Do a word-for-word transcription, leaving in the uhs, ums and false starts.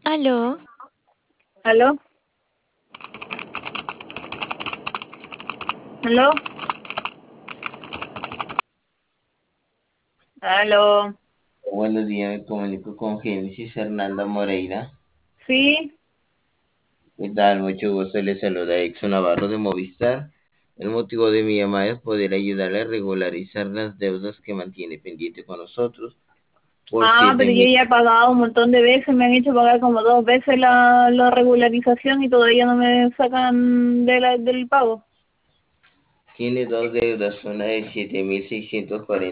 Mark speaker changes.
Speaker 1: ¿Aló?
Speaker 2: ¿Aló? ¿Aló? ¿Aló?
Speaker 3: Buenos días, me comunico con Génesis Hernanda Moreira.
Speaker 2: Sí.
Speaker 3: ¿Qué tal? Mucho gusto, le saluda Exo Navarro de Movistar. El motivo de mi llamada es poder ayudarle a regularizar las deudas que mantiene pendiente con nosotros por
Speaker 2: Ah,
Speaker 3: siete
Speaker 2: pero yo
Speaker 3: mil.
Speaker 2: ya he pagado un montón de veces, me han hecho pagar como dos veces la, la regularización y todavía no me sacan de la, del pago.
Speaker 3: Tiene dos deudas, una de siete mil seiscientos cuarenta